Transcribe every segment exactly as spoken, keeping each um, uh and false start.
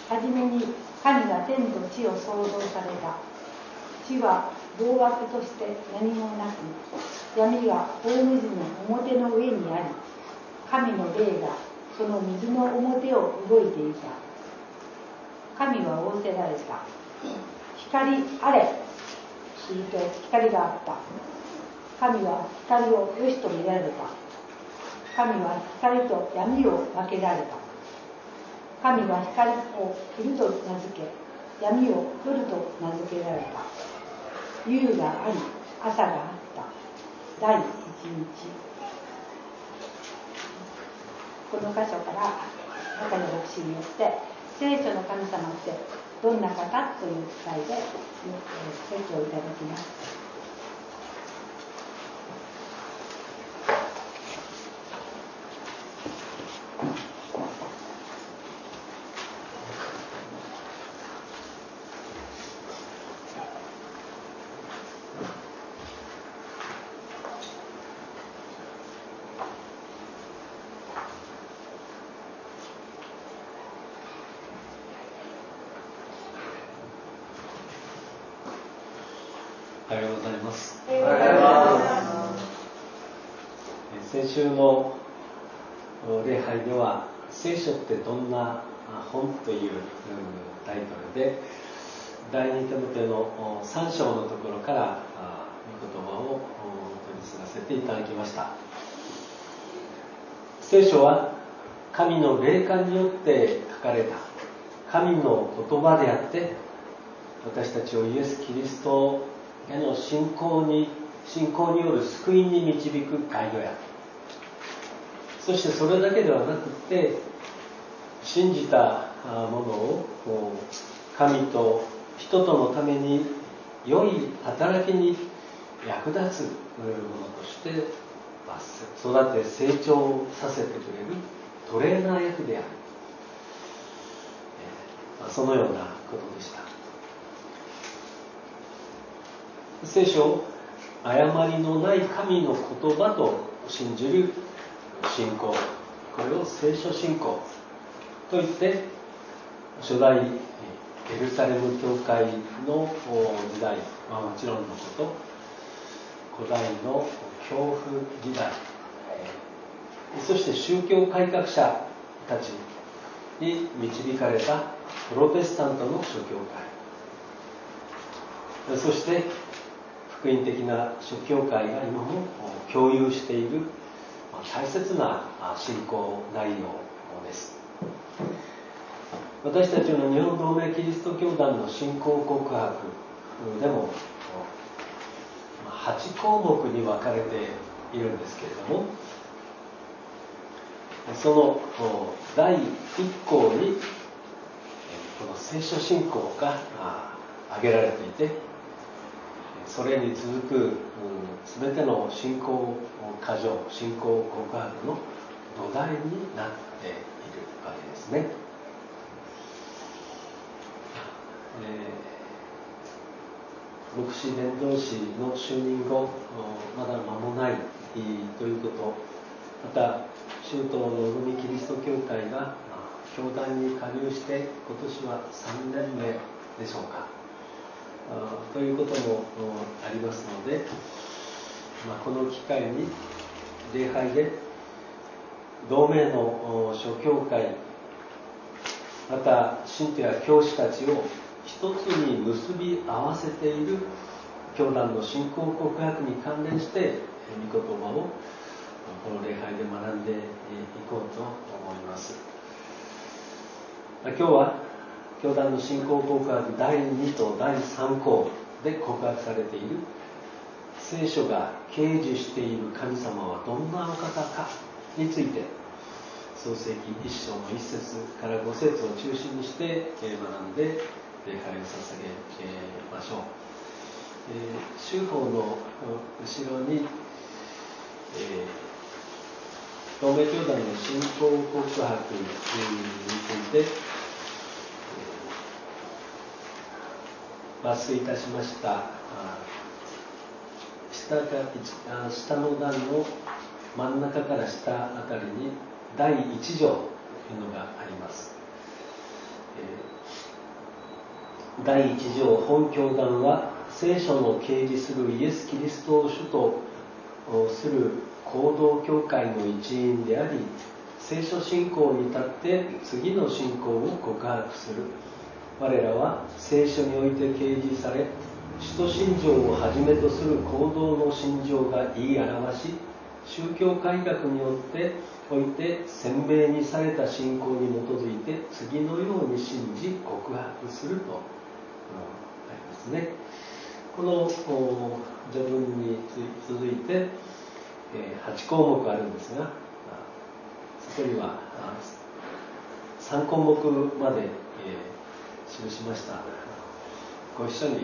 はじめに神が天と地を創造された。地は暴漠として何もなく、闇が大水の表の上にあり、神の霊がその水の表を動いていた。神は仰せられた。光あれ。すると光があった。神は光をよしと見られた。神は光と闇を分けられた。神は光を昼と名付け、闇を夜と名付けられた。夕があり、朝があった。第一日。この箇所から中の牧師によって聖書の神様ってどんな方という題で説教をいただきます。 おはようございます。 おはようございます。 先週の礼拝では聖書ってどんな本というタイトルで第二テモテのさん章のところから御言葉を取り継がせていただきました。聖書は神の霊感によって書かれた神の言葉であって、私たちをイエス・キリストへの信仰に信仰による救いに導くガイドや、そしてそれだけではなくって信じたものを神と人とのために良い働きに役立つものとして育て成長させてくれるトレーナー役である、そのようなことでした。聖書を誤りのない神の言葉と信じる信仰、これを聖書信仰といって、初代エルサレム教会の時代はもちろんのこと、古代の教父時代、そして宗教改革者たちに導かれたプロテスタントの諸教会、そして福音的な諸教会が今も共有している大切な信仰内容です。私たちの日本同盟キリスト教団の信仰告白でもはち項目に分かれているんですけれども、そのだいいっ項にこの聖書信仰が挙げられていて、それに続くすべての信仰箇条、信仰告白の土台になっているわけですね。えー、牧師伝道師の就任後まだ間もないということ、また中東の海キリスト教会が教団に加入して今年はさんねんめでしょうか、ということもありますので、まあ、この機会に礼拝で同盟の諸教会、また信徒や教師たちを一つに結び合わせている教団の信仰告白に関連して御言葉をこの礼拝で学んでいこうと思います。今日は教団の信仰告白だいにとだいさん項で告白されている聖書が掲示している神様はどんなお方かについて、創世記いっ章のいっ節からご節を中心にして学んで礼拝を捧げましょう。宗法の後ろに、えー、同盟教団の信仰告白について抜粋いたしました。下か下の段の真ん中から下あたりにだいいち条というのがあります。 だいいち条本教団は聖書の掲示するイエス・キリストを主とする行動教会の一員であり、聖書信仰に立って次の信仰を告白する。我らは聖書において掲示され、使徒信条をはじめとする行動の信条が言い表し、宗教改革によっておいて鮮明にされた信仰に基づいて次のように信じ告白すると、うん、ありますね。この序文に続いてはち項目あるんですが、そこにはさん項目まで記しました。ご一緒に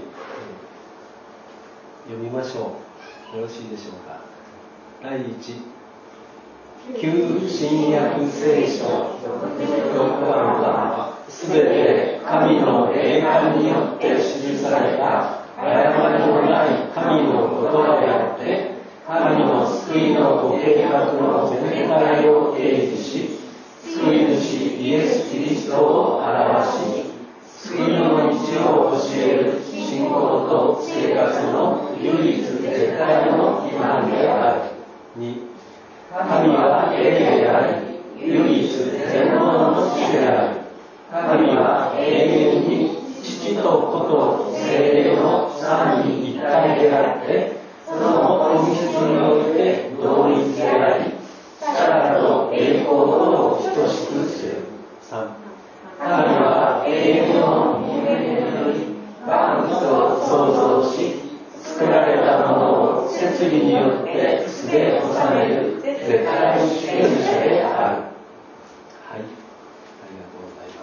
読みましょう。よろしいでしょうか。だいいち、旧新約聖書教科はすべて神の霊感によって記された誤りのない神の言葉であって、神の救いのご計画の全体を提示し、救い主イエス・キリストを表し、救いの道を教える信仰と生活の唯一絶対の基盤である。に、神は霊であり、唯一全能の主である。神は永遠に父と子と聖霊の三位一体であって、その本質において同一であり、力と栄光とを等しくする。さん、神は永遠の人間により万物を創造し、作られたものを摂理によって素で治める絶対主権者である。はい、ありがとうございます。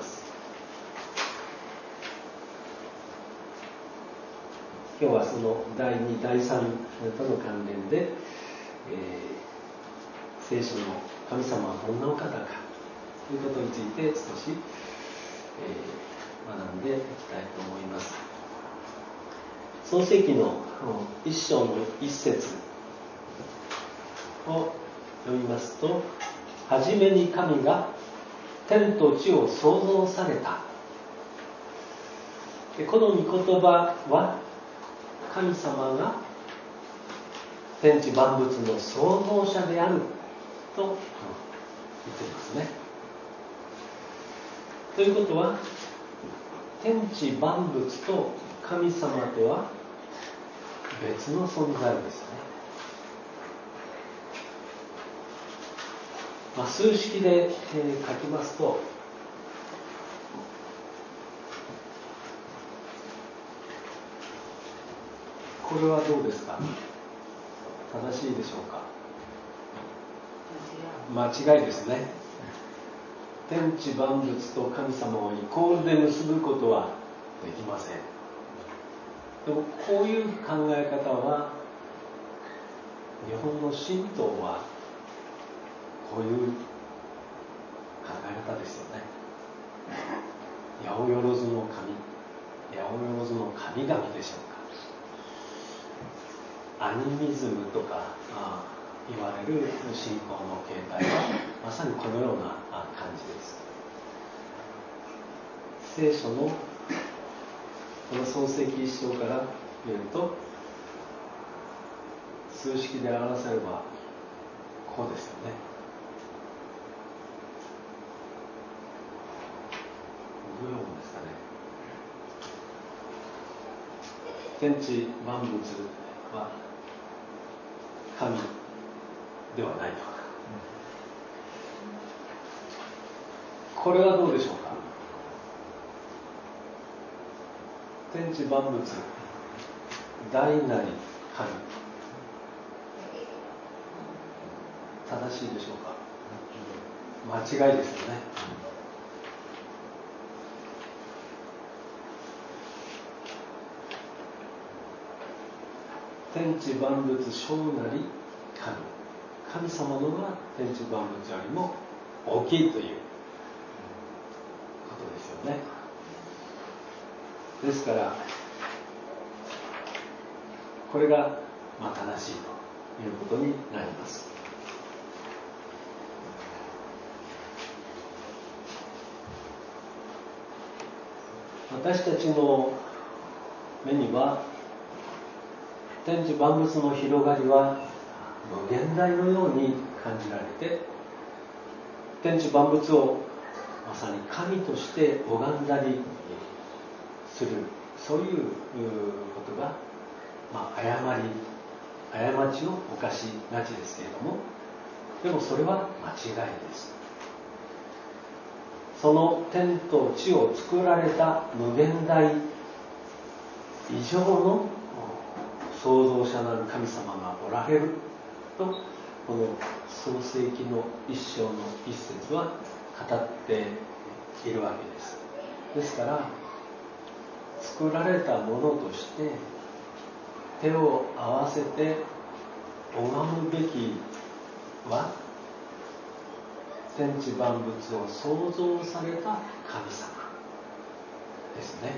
今日はそのだいに、だいさんとの関連で、えー、聖書の神様はどんなお方かということについて少し、えー、学んでいきたいと思います。創世記の一章の一節を読みますと、はじめに神が天と地を創造された。でこの御言葉は神様が天地万物の創造者であると言っていますね。ということは、天地万物と神様とは別の存在ですね。まあ、数式で、えー、書きますと、これはどうですか？正しいでしょうか？間違いですね。天地万物と神様をイコールで結ぶことはできません。でもこういう考え方は、日本の神道はこういう考え方ですよね。八百万の神、八百万の神々でしょうか。アニミズムとかあ言われる信仰の形態はまさにこのような感じです。聖書のこの創世記一章から見ると、数式で表せればこうですよね。どういうものですかね。天地万物は神ではないと。これはどうでしょうか。天地万物、大なり神、正しいでしょうか。間違いですよね。天地万物小なり神、神様のが天地万物よりも大きいということですよね。ですからこれがまあ正しいということになります。私たちの目には天地万物の広がりは無限大のように感じられて、天地万物をまさに神として拝んだりする、そういうことが、まあ、誤り過ちを犯しがちですけれども、でもそれは間違いです。その天と地を作られた無限大以上の創造者なる神様がおられると、この創世記の一章の一節は語っているわけです。ですから、作られたものとして手を合わせて拝むべきは、天地万物を創造された神様ですね。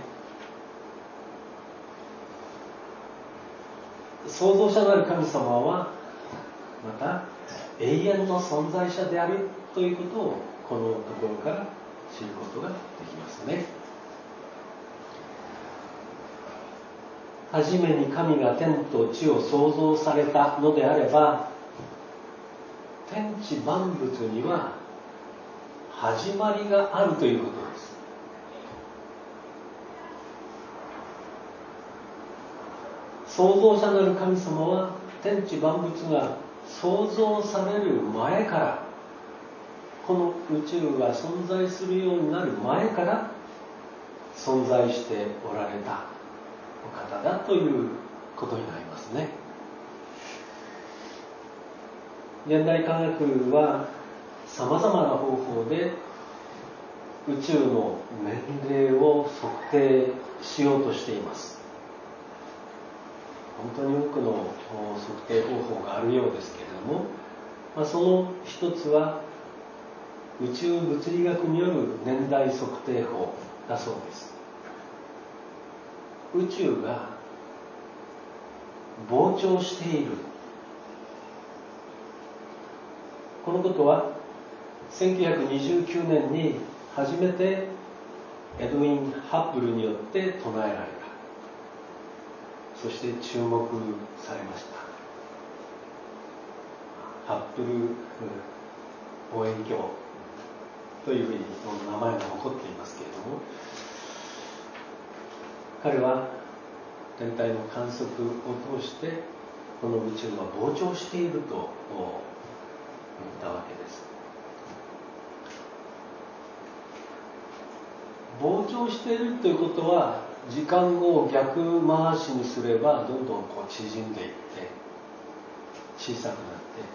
創造者なる神様はまた永遠の存在者であるということを、このところから知ることができますね。はじめに神が天と地を創造されたのであれば、天地万物には始まりがあるということです。創造者なる神様は天地万物が創造される前から、この宇宙が存在するようになる前から存在しておられたお方だということになりますね。現代科学はさまざまな方法で宇宙の年齢を測定しようとしています。本当に多くの測定方法があるようですけれども、まあ、その一つは宇宙物理学による年代測定法だそうです。宇宙が膨張している、このことはせんきゅうひゃくにじゅうきゅうねんに初めてエドウィン・ハッブルによって唱えられた。そして注目されました。ハッブル望遠鏡というふうにその名前が残っていますけれども、彼は天体の観測を通してこの宇宙は膨張していると言ったわけです。膨張しているということは、時間を逆回しにすればどんどんこう縮んでいって小さくなって、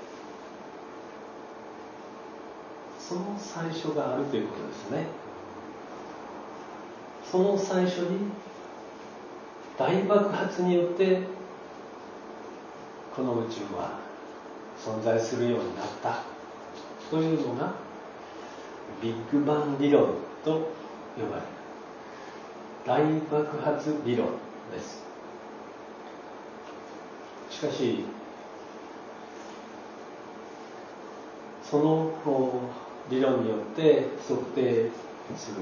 その最初があるということですね。その最初に大爆発によってこの宇宙は存在するようになったというのがビッグバン理論と呼ばれる大爆発理論です。しかしその理論によって測定する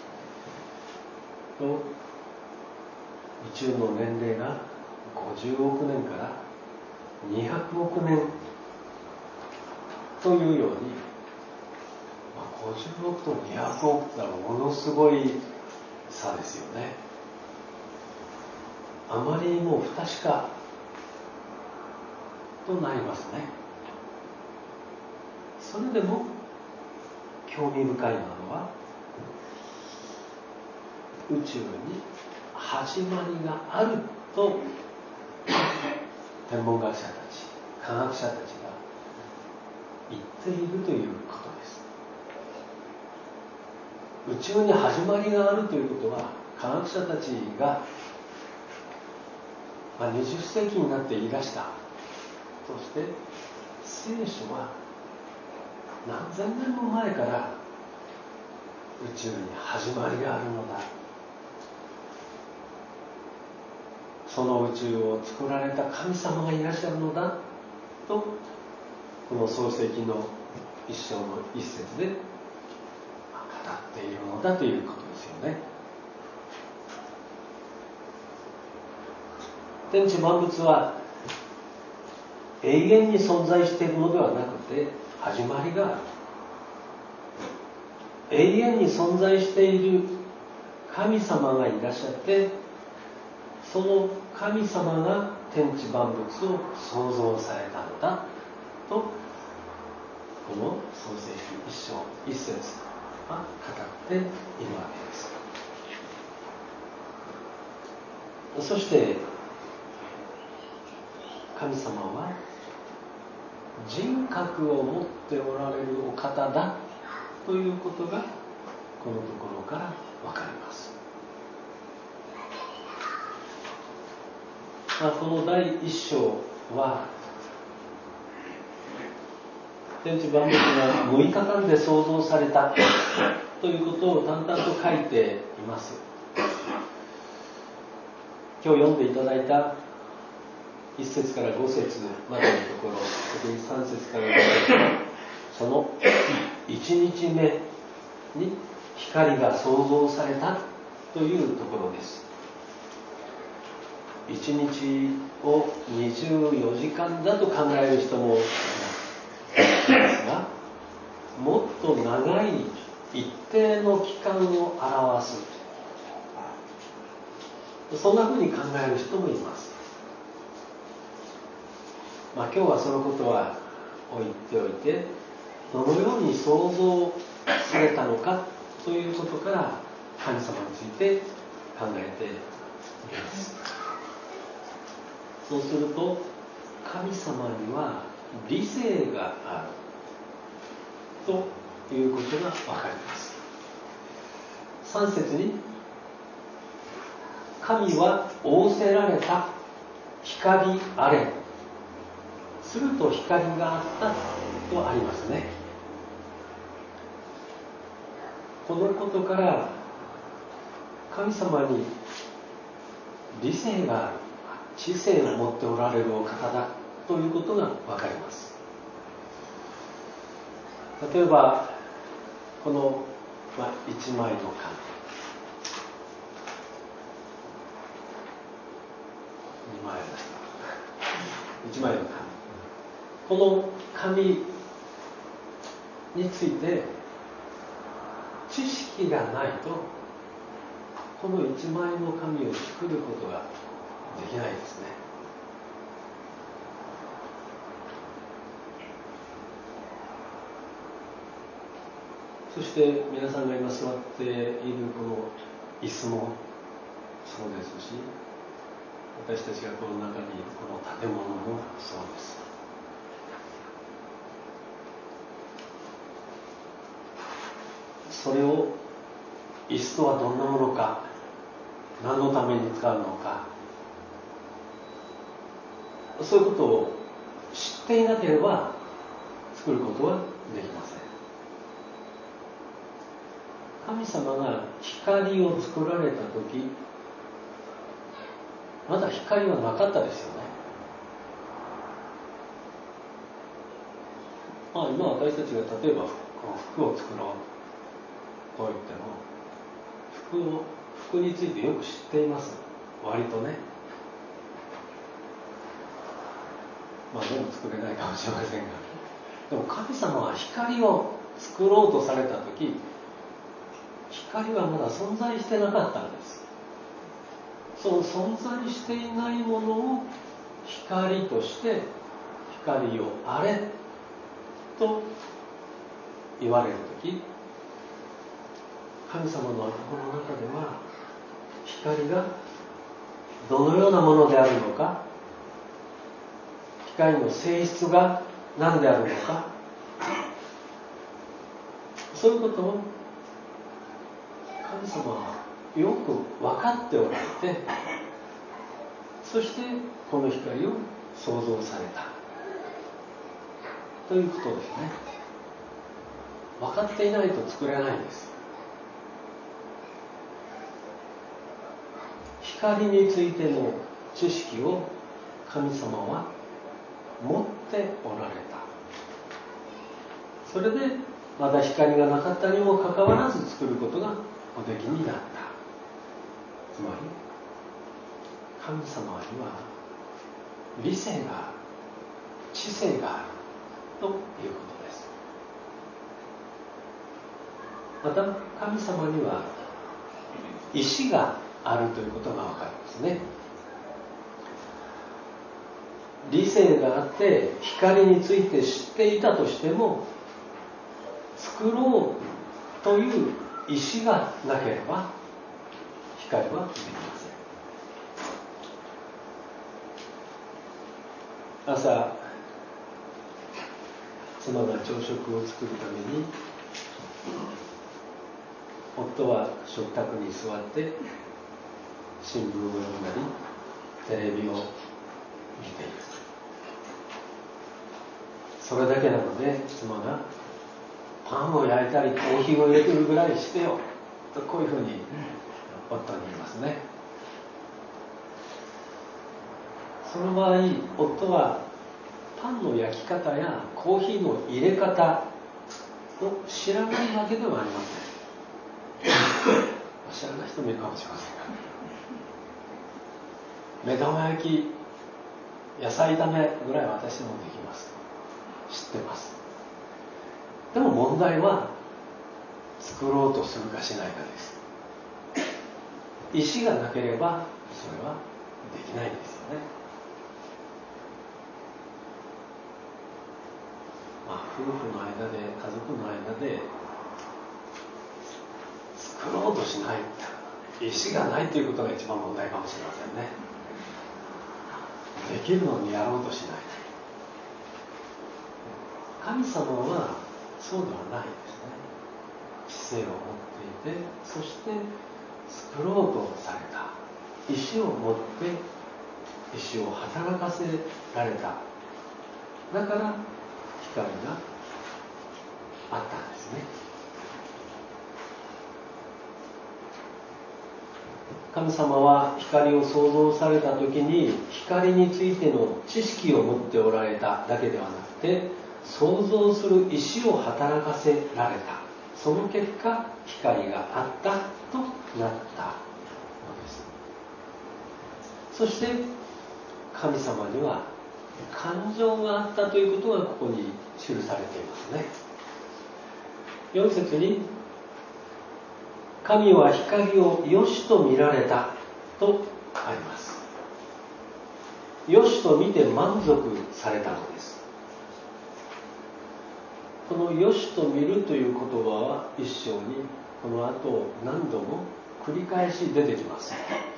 と、宇宙の年齢がごじゅうおくねんからにひゃくおくねんというように、ごじゅうおくとにひゃくおくとはものすごい差ですよね。あまりにも不確かとなりますね。それでも興味深いのは、宇宙に始まりがあると天文学者たち、科学者たちが言っているということです。宇宙に始まりがあるということは、科学者たちがにじゅっせいきになって言い出した。そして聖書は何千年も前から宇宙に始まりがあるのだ、その宇宙を作られた神様がいらっしゃるのだと、この創世記の一章の一節で語っているのだということですよね。 天地万物は永遠に存在しているのではなくて始まりがある。永遠に存在している神様がいらっしゃって、その神様が天地万物を創造されたのだと、この創世記一章一節は語っているわけです。そして神様は人格を持っておられるお方だということがこのところから分かります。まあ、この第一章は天地万物がむいかかんで創造されたということを淡々と書いています。今日読んでいただいたいっ節からご節までのところ、特にさん節からご節はそのいちにちめに光が創造されたというところです。いちにちをにじゅうよじかんだと考える人もいますが、もっと長い一定の期間を表す、そんなふうに考える人もいます。まあ、今日はそのことは置いておいて、どのように創造されたのかということから神様について考えてみます。そうすると、神様には理性があるということが分かります。さん節に、神は仰せられた、光あれ、すると光があったとありますね。このことから神様に理性がある、知性を持っておられるお方だということが分かります。例えばこの、まあ、一枚の紙、二枚の一枚の紙、この紙について知識がないと、この一枚の紙を作ることができないですね。そして皆さんが今座っているこの椅子もそうですし、私たちがこの中にいるこの建物もそうです。それを椅子とはどんなものか、何のために使うのか、そういうことを知っていなければ作ることはできません。神様が光を作られたとき、まだ光はなかったですよね。まあ、今私たちが例えば服を作ろうと言っても、服を服についてよく知っています。割とね。まあでも作れないかもしれませんが、でも神様は光を作ろうとされたとき、光はまだ存在してなかったんです。その存在していないものを光として光をあれと言われるとき、神様の頭の中では光がどのようなものであるのか、光の性質が何であるのか、そういうことを神様はよく分かっておられて、そしてこの光を創造されたということですね。分かっていないと作れないんです。光についての知識を神様は持っておられた。それでまだ光がなかったにもかかわらず作ることがおできになった。つまり神様には理性がある、知性があるということです。また神様には意志があるということが分かりますね。理性があって光について知っていたとしても、作ろうという意志がなければ光はできません。朝、妻が朝食を作るために、夫は食卓に座って新聞を読んだりテレビを見ている。それだけなので、妻がパンを焼いたりコーヒーを入れてるぐらいしてよと、こういうふうに夫に言いますね。その場合、夫はパンの焼き方やコーヒーの入れ方を知らないわけではありません。知らない人もいるかもしれませんが、目玉焼き、野菜炒めぐらい私もできます。知ってます。でも問題は作ろうとするかしないかです。意志がなければそれはできないんですよね。まあ、夫婦の間で、家族の間で作ろうとしない、意志がないということが一番問題かもしれませんね。できるのにやろうとしない。神様はそうではないですね。知性を持っていて、そして作ろうとされた、意志を持って意志を働かせられた。だから光があったんですね。神様は光を創造された時に、光についての知識を持っておられただけではなくて、創造する意志を働かせられた。その結果、光があったとなったのです。そして神様には感情があったということがここに記されていますね。よん節に、神は光を良しと見られたとあります。良しと見て満足されたのです。この良しと見るという言葉は一章にこの後何度も繰り返し出てきます。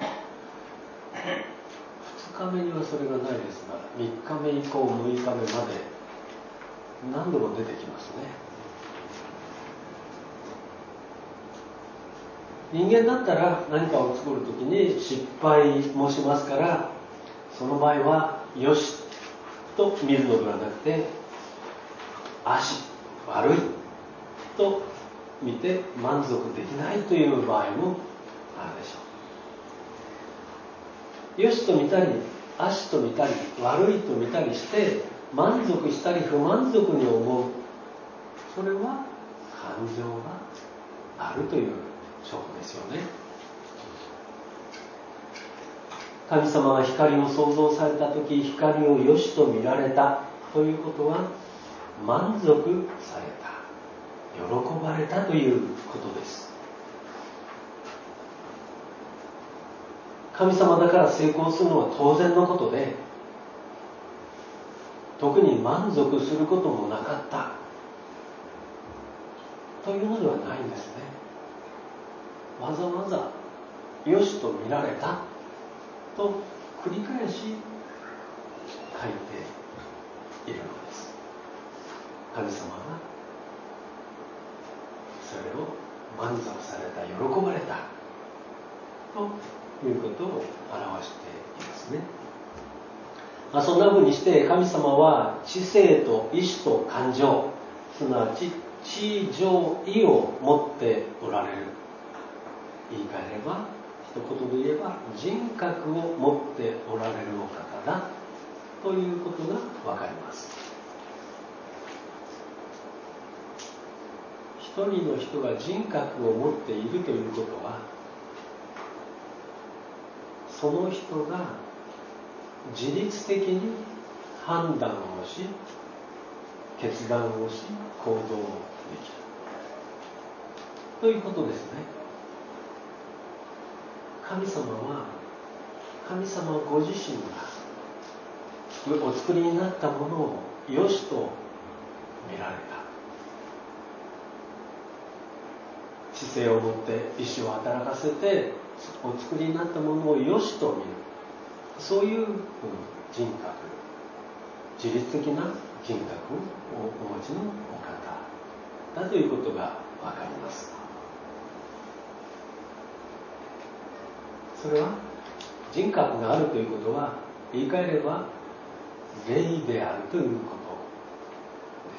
ふつかめにはそれがないですが、みっかめ以降むいかめまで何度も出てきますね。人間だったら何かを作るときに失敗もしますから、その場合はよしと見るのではなくて、足悪いと見て満足できないという場合もあるでしょう。よしと見たり足と見たり悪いと見たりして満足したり不満足に思う、それは感情があるという証拠ですよね。神様が光を創造されたとき、光を良しと見られたということは、満足された、喜ばれたということです。神様だから成功するのは当然のことで、特に満足することもなかったというのではないんですね。わざわざ良しと見られたと繰り返し書いているのです。神様がそれを満足された、喜ばれたということを表していますね。まあ、そんな風にして神様は知性と意志と感情、すなわち知情意を持っておられる。言い換えれば、一言で言えば人格を持っておられるお方だということがわかります。一人の人が人格を持っているということは、その人が自律的に判断をし、決断をし、行動をできるということですね。神様は、神様ご自身がお作りになったものを良しと見られた。知性を持って意志を働かせてお作りになったものを良しと見る、そういう人格、自律的な人格をお持ちのお方だということがわかります。それは人格があるということは、言い換えれば霊であるということです。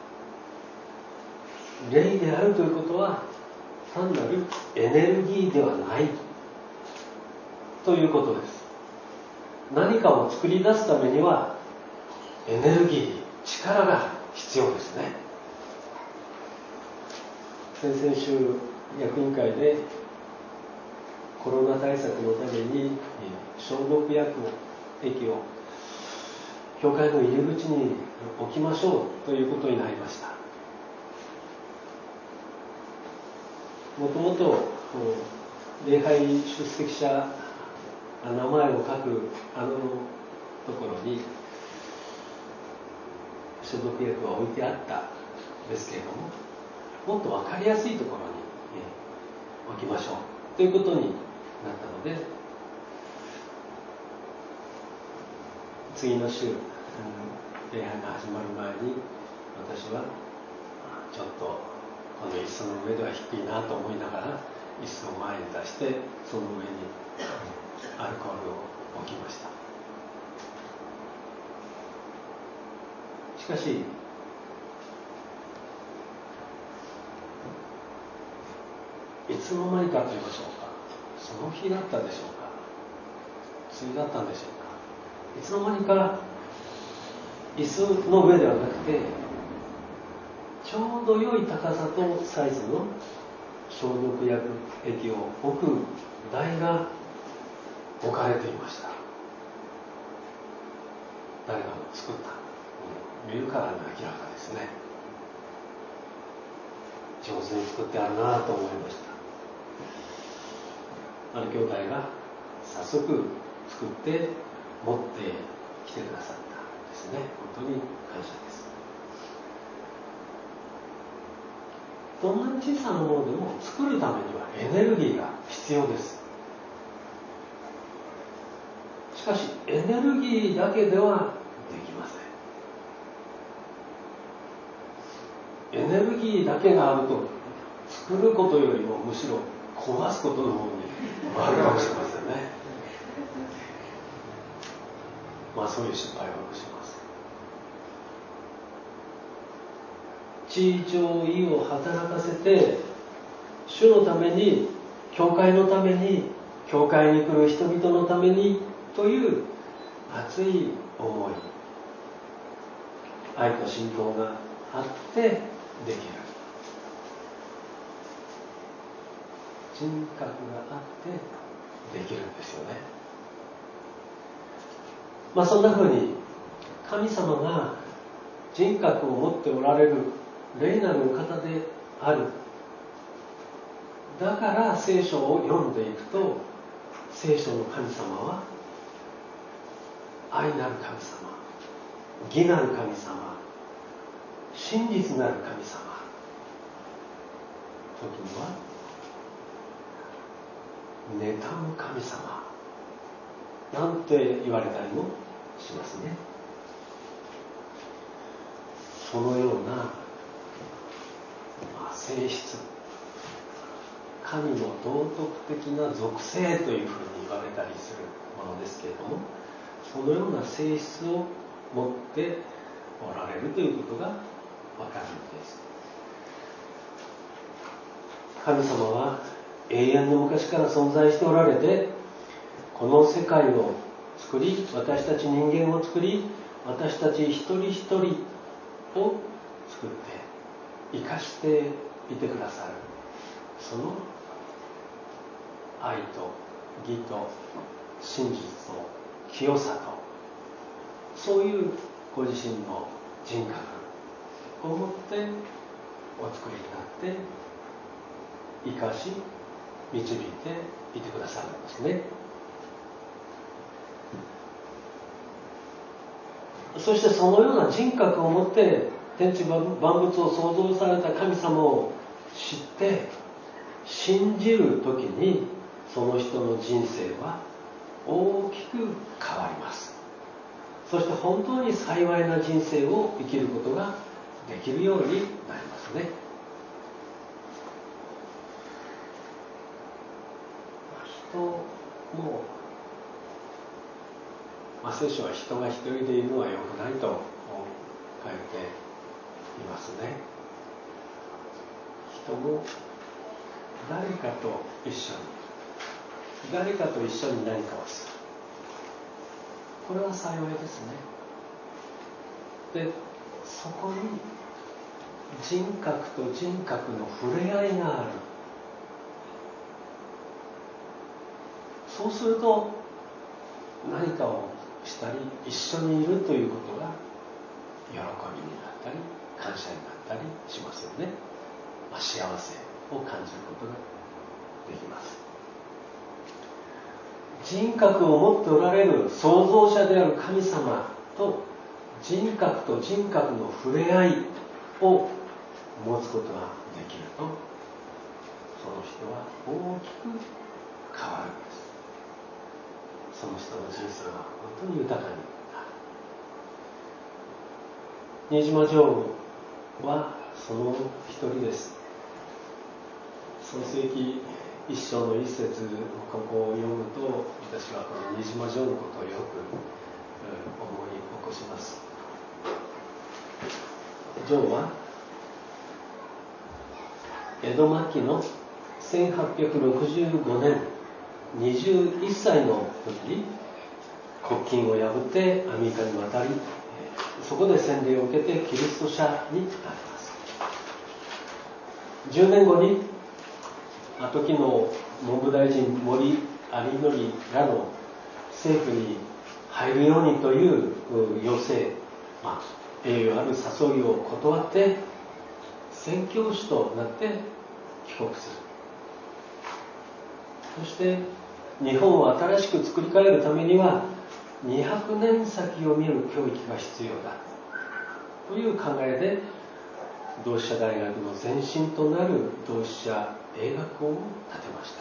霊であるということは、単なるエネルギーではないということです。何かを作り出すためにはエネルギー、力が必要ですね。先々週役員会でコロナ対策のために消毒薬液を教会の入り口に置きましょうということになりました。もともと礼拝出席者名前を書くあのところに消毒薬が置いてあったんですけれども、もっと分かりやすいところに置きましょうということになったので、次の週、礼拝が始まる前に私はちょっとこの椅子の上では低いなと思いながら椅子を前に出して、その上にアルコールを置きました。しかしいつの間にかと言いましょうか、その日だったでしょうか、次だったんでしょうか、いつの間にか椅子の上ではなくて、ちょうど良い高さとサイズの消毒薬液を置く台が置かれていました。誰かが作った、見るからに明らかですね。上手に作ってあるなと思いました。ある兄弟が早速作って持ってきてくださったんですね。本当に感謝です。どんなに小さなものでも作るためにはエネルギーが必要です。しかしエネルギーだけではできません。エネルギーだけがあると、作ることよりもむしろ壊すことの方に回るかもしれませんね。まあそういう失敗をよくします。地上意を働かせて、主のために、教会のために、教会に来る人々のためにという熱い思い、愛と信仰があってできる。人格があってできるんですよね。まあそんなふうに神様が人格を持っておられる霊なるお方である。だから聖書を読んでいくと、聖書の神様は愛なる神様、義なる神様、真実なる神様、時には妬む神様なんて言われたりもしますね。そのような、まあ、性質、神の道徳的な属性というふうに言われたりするものですけれども、そのような性質を持っておられるということがわかるのです。神様は永遠の昔から存在しておられて、この世界を作り、私たち人間を作り、私たち一人一人を作って生かしていてくださる。その愛と義と真実と清さと、そういうご自身の人格を持ってお作りになって生かし導いていてくださるんですね。そしてそのような人格を持って天地万物を創造された神様を知って信じるときに、その人の人生は大きく変わります。そして本当に幸いな人生を生きることができるようになりますね。人も、まあ、聖書は人が一人でいるのは良くないと書いていますね。人も誰かと一緒に誰かと一緒に何かをする、これは幸いですね。で、そこに人格と人格の触れ合いがある。そうすると何かをしたり一緒にいるということが喜びになったり感謝になったりしますよね。まあ、幸せを感じることができます。人格を持っておられる創造者である神様と人格と人格の触れ合いを持つことができると、その人は大きく変わるんです。その人の人生は本当に豊かになる。新島女王はその一人です。創世記一章の一節、ここを読むと、私はこの新島女王のことをよく思い起こします。女王は江戸末期のせんはっぴゃくろくじゅうごねん、にじゅういっさいの時に国禁を破ってアメリカに渡り、そこで洗礼を受けてキリスト者になります。じゅうねんごに時の文部大臣森有則らの政府に入るようにという要請、まあ、栄誉ある誘いを断って宣教師となって帰国する。そして日本を新しく作り変えるためにはにひゃくねん先を見る教育が必要だという考えで、同志社大学の前身となる同志社英学校を建てました。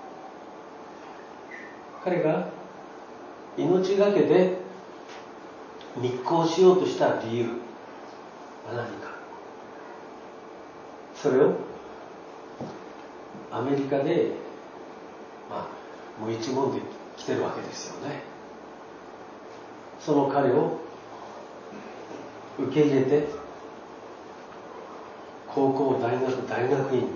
彼が命がけで密航しようとした理由は何か、それをアメリカで、まあ、無一文で来てるわけですよね。その彼を受け入れて、高校、大学、大学院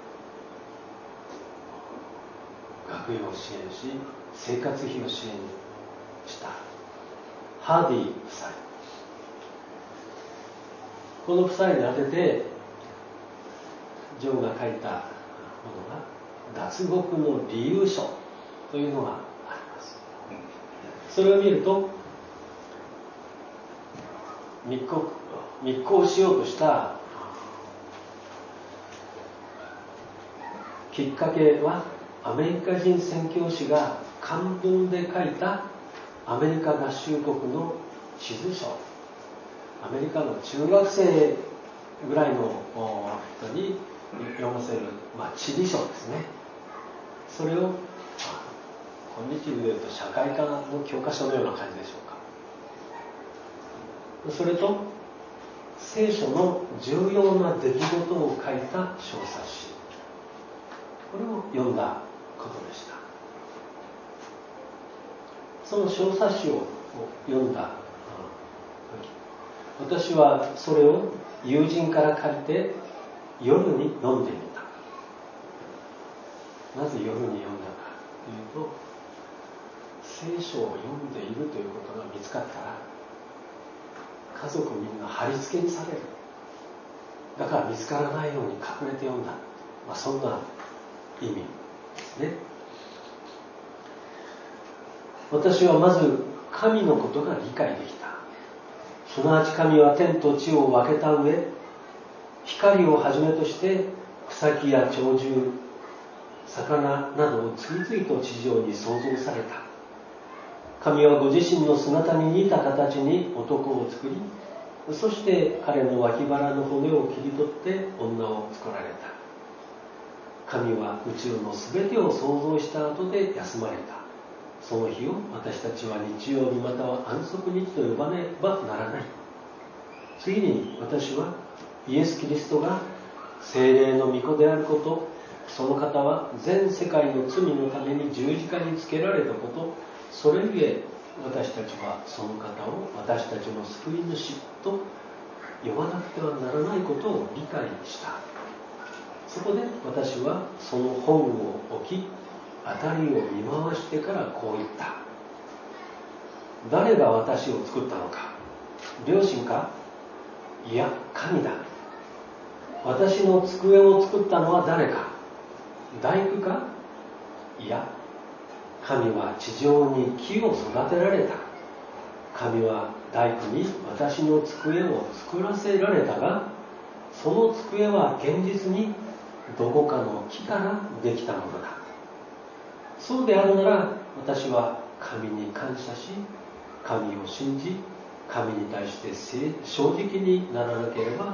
学費を支援し、生活費を支援したハーディ夫妻、この夫妻に宛ててジョンが書いたものが脱獄の理由書というのがあります。それを見ると、密航、密航しようとしたきっかけは、アメリカ人宣教師が漢文で書いたアメリカ合衆国の地図書、アメリカの中学生ぐらいの人に読ませる、まあ、地理書ですね。それを、まあ、今日でいうと社会科の教科書のような感じでしょうか。それと聖書の重要な出来事を書いた小冊子、これを読んだことでした。その小冊子を読んだ時、私はそれを友人から借りて夜に読んでみた。なぜ夜に読んだかというと、聖書を読んでいるということが見つかったら家族みんな貼り付けにされる。だから見つからないように隠れて読んだ、まあ、そんな意味ですね。私はまず神のことが理解できた。すなわち神は天と地を分けた上、光をはじめとして草木や鳥獣、魚などを次々と地上に創造された。神はご自身の姿に似た形に男を作り、そして彼の脇腹の骨を切り取って女を作られた。神は宇宙のすべてを創造した後で休まれた。その日を私たちは日曜日または安息日と呼ばねばならない。次に私はイエス・キリストが聖霊の御子であること、その方は全世界の罪のために十字架につけられたこと、それゆえ私たちはその方を私たちの救い主と呼ばなくてはならないことを理解した。そこで私はその本を置き、辺りを見回してからこう言った。誰が私を作ったのか。良心か。いや、神だ。私の机を作ったのは誰か。大工か。いや、神は地上に木を育てられた。神は大工に私の机を作らせられたが、その机は現実にどこかの木からできたものだ。そうであるなら、私は神に感謝し、神を信じ、神に対して正直にならなければならないと。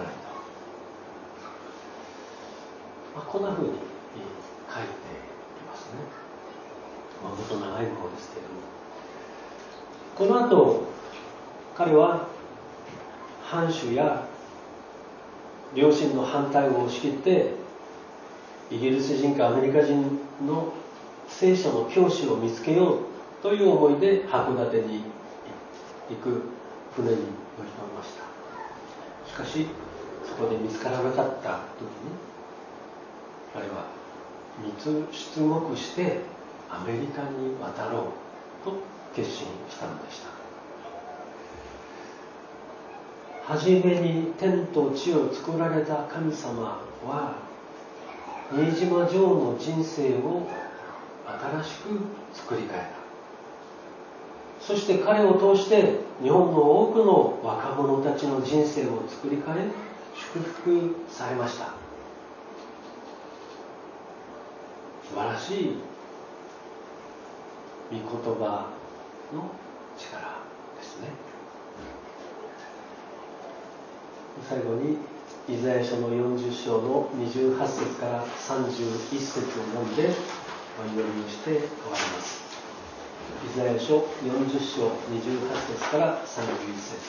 まあ、こんな風に書いていますね。まあ、もっと長いものですけれども、この後彼は藩主や両親の反対を押し切って、イギリス人かアメリカ人の聖書の教師を見つけようという思いで函館に行く船に乗り込みました。しかしそこで見つからなかった時に、彼は密出国してアメリカに渡ろうと決心したのでした。はじめに天と地を作られた神様は、新島城の人生を新しく作り変えた。そして彼を通して日本の多くの若者たちの人生を作り変え、祝福されました。素晴らしい御言葉の力ですね。最後にイザヤ書のよんじゅっ章のにじゅうはち節からさんじゅういち節を読んでお祈りをして終わります。イザヤ書よんじゅっ章にじゅうはち節からさんじゅういち節。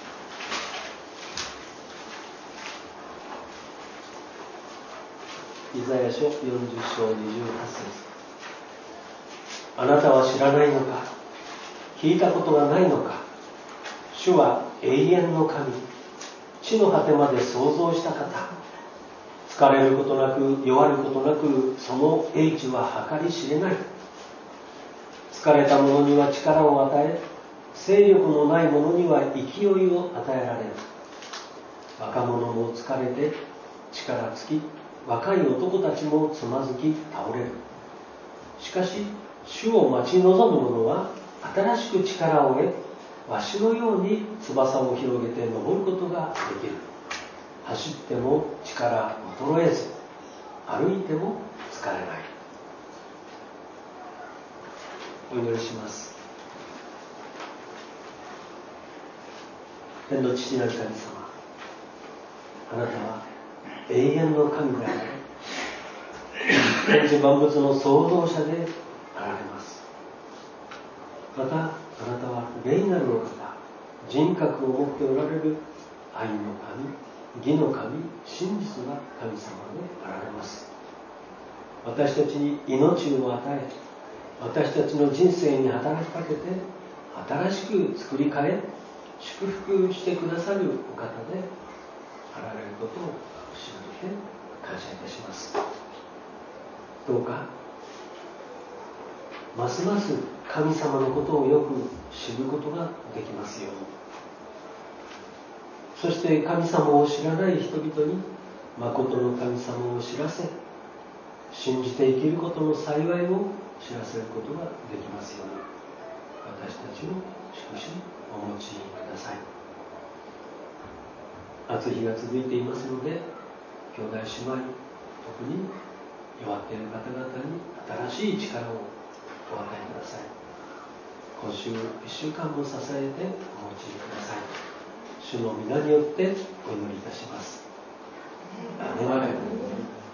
イザヤ書よんじゅっ章にじゅうはち節。あなたは知らないのか。聞いたことがないのか。主は永遠の神、地の果てまで創造した方。疲れることなく弱ることなく、その英知は計り知れない。疲れた者には力を与え、勢力のない者には勢いを与えられる。若者も疲れて力尽き、若い男たちもつまずき倒れる。しかし主を待ち望む者は新しく力を得、わしのように翼を広げて登ることができる。走っても力衰えず、歩いても疲れない。お祈りします。天の父なる神様、あなたは永遠の神であり、天地万物の創造者であられます。またあなたは霊なるお方、人格を持っておられる愛の神、義の神、真実な神様であられます。私たちに命を与え、私たちの人生に働きかけて、新しく作り変え、祝福してくださるお方であられることを信じて感謝いたします。どうかますます神様のことをよく知ることができますように。そして神様を知らない人々に誠の神様を知らせ、信じて生きることの幸いを知らせることができますように、私たちの祝福にお持ちください。暑い日が続いていますので、兄弟姉妹、特に弱っている方々に新しい力をお与えください。今週いっしゅうかんも支えてお持ちください。主の皆によってお祈りいたします。アメン。